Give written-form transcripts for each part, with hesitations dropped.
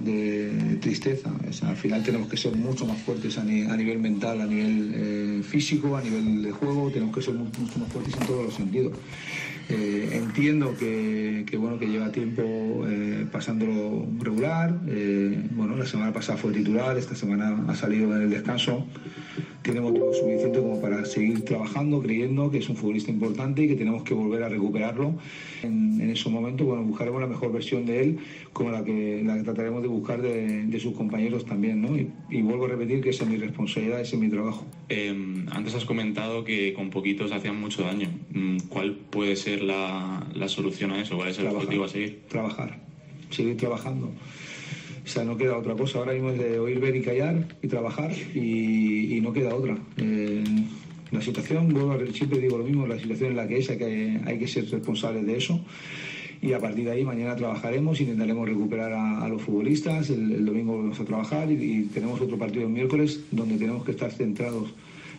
de tristeza. O sea, al final tenemos que ser mucho más fuertes a nivel mental, a nivel físico, a nivel de juego. Tenemos que ser mucho más fuertes en todos los sentidos. Entiendo que lleva tiempo pasándolo regular. La semana pasada fue titular, esta semana ha salido en el descanso. Tiene motivo suficiente como para seguir trabajando, creyendo que es un futbolista importante y que tenemos que volver a recuperarlo. En esos momentos, buscaremos la mejor versión de él, como la que trataremos de buscar de sus compañeros también, ¿no? Y vuelvo a repetir que esa es mi responsabilidad, ese es mi trabajo. Antes has comentado que con poquitos hacían mucho daño. ¿Cuál puede ser la solución a eso? ¿Cuál es el objetivo a seguir? Seguir trabajando. O sea, no queda otra cosa. Ahora mismo es de oír, ver y callar y trabajar y no queda otra. La situación, siempre digo lo mismo, la situación en la que es, hay que ser responsables de eso. Y a partir de ahí mañana trabajaremos, intentaremos recuperar a los futbolistas, el domingo vamos a trabajar y tenemos otro partido el miércoles donde tenemos que estar centrados.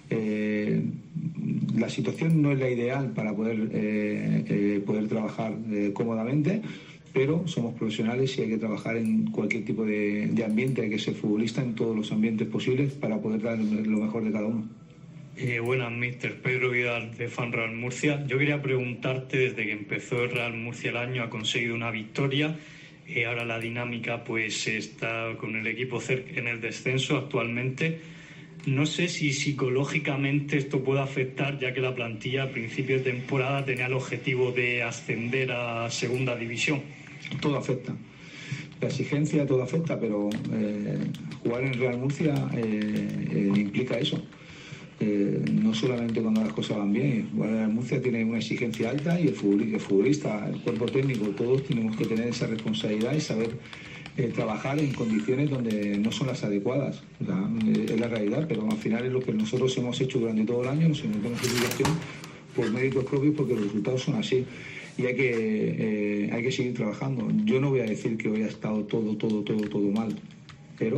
La situación no es la ideal para poder trabajar cómodamente, pero somos profesionales y hay que trabajar en cualquier tipo de ambiente, hay que ser futbolista en todos los ambientes posibles para poder dar lo mejor de cada uno. Buenas, mister. Pedro Vidal, de Fan Real Murcia. Yo quería preguntarte, desde que empezó el Real Murcia el año, ha conseguido una victoria. Ahora la dinámica pues está con el equipo en el descenso actualmente. No sé si psicológicamente esto puede afectar, ya que la plantilla a principio de temporada tenía el objetivo de ascender a segunda división. Todo afecta. La exigencia, todo afecta, pero jugar en Real Murcia implica eso. No solamente cuando las cosas van bien. Jugar en Real Murcia tiene una exigencia alta y el futbolista, el cuerpo técnico, todos tenemos que tener esa responsabilidad y saber trabajar en condiciones donde no son las adecuadas. O sea, es la realidad, pero al final es lo que nosotros hemos hecho durante todo el año, nos metemos en situación por méritos propios porque los resultados son así y hay que seguir trabajando. Yo no voy a decir que hoy ha estado todo mal, pero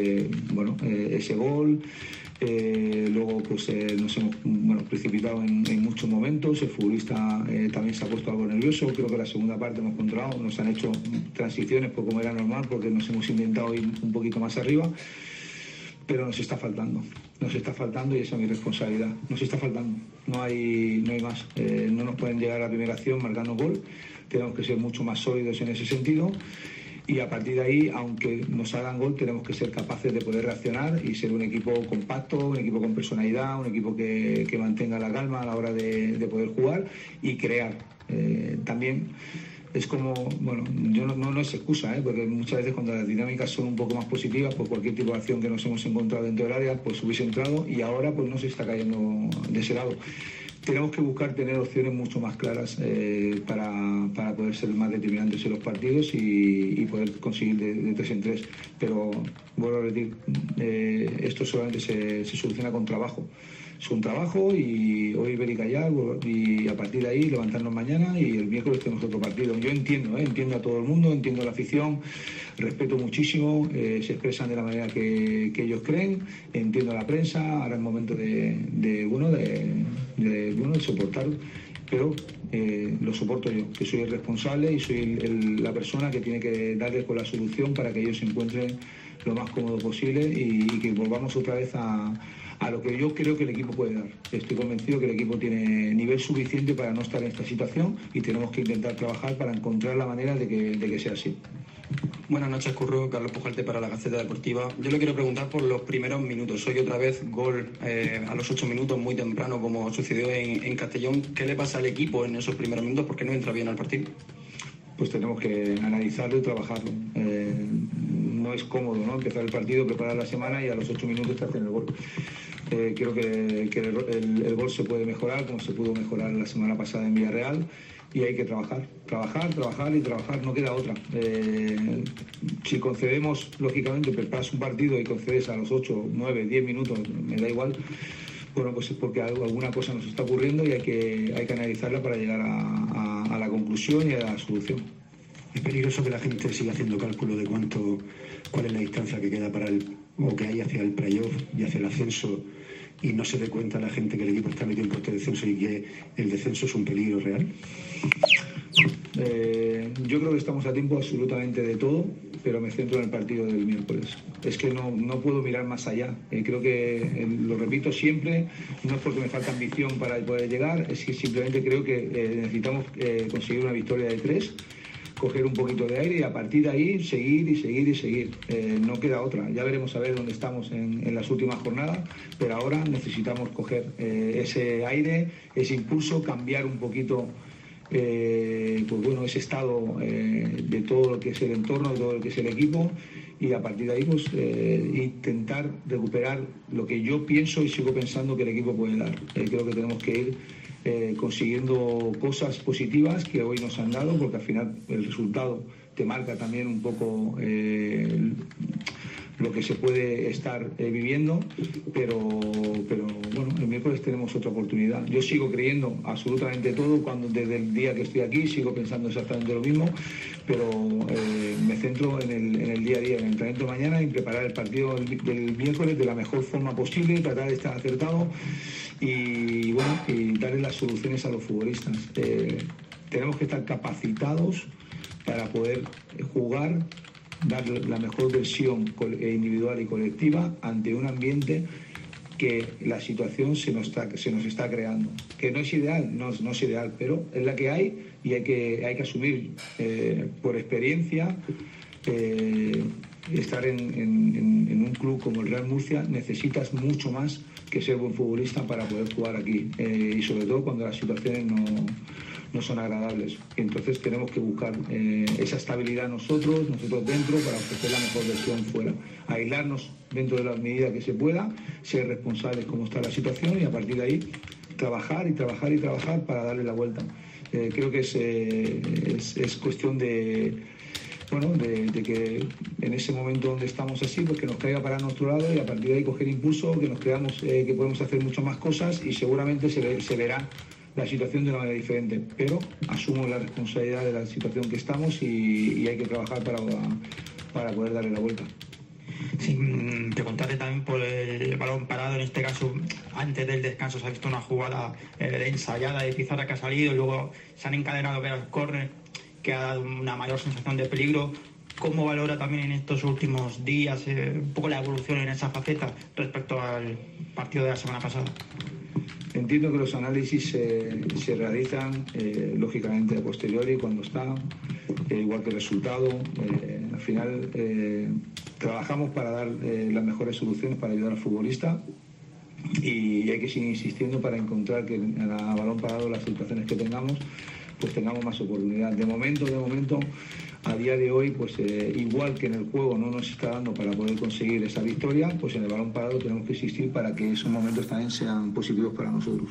ese gol, luego pues nos hemos precipitado en muchos momentos, el futbolista también se ha puesto algo nervioso. Creo que la segunda parte hemos controlado, nos han hecho transiciones pues como era normal porque nos hemos intentado ir un poquito más arriba, pero nos está faltando y esa es mi responsabilidad. Nos está faltando, no hay más. No nos pueden llegar a la primera acción marcando gol, tenemos que ser mucho más sólidos en ese sentido. Y a partir de ahí, aunque nos hagan gol, tenemos que ser capaces de poder reaccionar y ser un equipo compacto, un equipo con personalidad, un equipo que mantenga la calma a la hora de poder jugar y crear. También es como, no es excusa, porque muchas veces cuando las dinámicas son un poco más positivas, por cualquier tipo de acción que nos hemos encontrado dentro del área, pues hubiese entrado y ahora pues no se está cayendo de ese lado. Tenemos que buscar tener opciones mucho más claras para poder ser más determinantes en los partidos y poder conseguir de 3 en 3. Pero vuelvo a repetir, esto solamente se soluciona con trabajo. Es un trabajo y hoy ver y callar y a partir de ahí levantarnos mañana y el miércoles tenemos otro partido. Yo entiendo a todo el mundo, entiendo la afición, respeto muchísimo, se expresan de la manera que ellos creen, entiendo a la prensa, ahora es momento de soportar, pero lo soporto yo, que soy el responsable y soy la persona que tiene que darles con la solución para que ellos se encuentren lo más cómodo posible y que volvamos otra vez a lo que yo creo que el equipo puede dar. Estoy convencido que el equipo tiene nivel suficiente para no estar en esta situación y tenemos que intentar trabajar para encontrar la manera de que sea así. Buenas noches, Curro. Carlos Pujalte para la Gaceta Deportiva. Yo le quiero preguntar por los primeros minutos. Hoy otra vez gol a los 8 minutos, muy temprano, como sucedió en Castellón. ¿Qué le pasa al equipo en esos primeros minutos? ¿Por qué no entra bien al partido? Pues tenemos que analizarlo y trabajarlo. No es cómodo, ¿no?, empezar el partido, preparar la semana y a los 8 minutos te hacen el gol. Creo que el gol se puede mejorar, como se pudo mejorar la semana pasada en Villarreal, y hay que trabajar, no queda otra. Si concedemos, lógicamente, preparas un partido y concedes a los 8, 9, 10 minutos, me da igual, pues es porque alguna cosa nos está ocurriendo y hay que analizarla para llegar a la conclusión y a la solución. Es peligroso que la gente siga haciendo cálculo de cuál es la distancia que queda o que hay hacia el playoff y hacia el ascenso, y no se dé cuenta la gente que el equipo está metido en puesto de descenso y que el descenso es un peligro real. Yo creo que estamos a tiempo absolutamente de todo, pero me centro en el partido del miércoles. Es que no puedo mirar más allá. Creo que, lo repito siempre, no es porque me falta ambición para poder llegar, es que simplemente creo que necesitamos conseguir una victoria de 3, coger un poquito de aire y a partir de ahí seguir y seguir y seguir. No queda otra. Ya veremos a ver dónde estamos en las últimas jornadas, pero ahora necesitamos coger ese aire, ese impulso, cambiar un poquito pues bueno, ese estado de todo lo que es el entorno, de todo lo que es el equipo, y a partir de ahí pues intentar recuperar lo que yo pienso y sigo pensando que el equipo puede dar. Creo que tenemos que ir consiguiendo cosas positivas que hoy nos han dado, porque al final el resultado te marca también un poco lo que se puede estar viviendo, pero bueno, el miércoles tenemos otra oportunidad. Yo sigo creyendo absolutamente todo, desde el día que estoy aquí sigo pensando exactamente lo mismo, pero me centro en el día a día, en el entrenamiento de mañana, en preparar el partido del miércoles de la mejor forma posible, tratar de estar acertado y bueno, y darle las soluciones a los futbolistas. Tenemos que estar capacitados para poder jugar, dar la mejor versión individual y colectiva ante un ambiente que la situación se nos está creando. Que no es ideal, no es ideal, pero es la que hay y hay que asumir por experiencia. Estar en un club como el Real Murcia necesitas mucho más que ser buen futbolista para poder jugar aquí, y sobre todo cuando las situaciones no son agradables. Entonces tenemos que buscar esa estabilidad nosotros dentro, para ofrecer la mejor versión fuera. Aislarnos dentro de la medida que se pueda, ser responsables como está la situación y a partir de ahí trabajar y trabajar y trabajar para darle la vuelta. Creo que es cuestión de que en ese momento donde estamos así, pues que nos caiga para nuestro lado y a partir de ahí coger impulso, que nos creamos que podemos hacer muchas más cosas y seguramente se verá la situación de una manera diferente, pero asumo la responsabilidad de la situación que estamos y hay que trabajar para poder darle la vuelta. Sí, preguntarte también por el balón parado. En este caso, antes del descanso se ha visto una jugada ensayada de Pizarra que ha salido y luego se han encadenado varios córneres que ha dado una mayor sensación de peligro. ¿Cómo valora también en estos últimos días un poco la evolución en esa faceta respecto al partido de la semana pasada? Entiendo que los análisis se realizan lógicamente a posteriori cuando está, igual que el resultado. Al final trabajamos para dar las mejores soluciones para ayudar al futbolista y hay que seguir insistiendo para encontrar que a balón parado las situaciones que tengamos pues tengamos más oportunidad. De momento, a día de hoy, pues igual que en el juego no nos está dando para poder conseguir esa victoria, pues en el balón parado tenemos que insistir para que esos momentos también sean positivos para nosotros.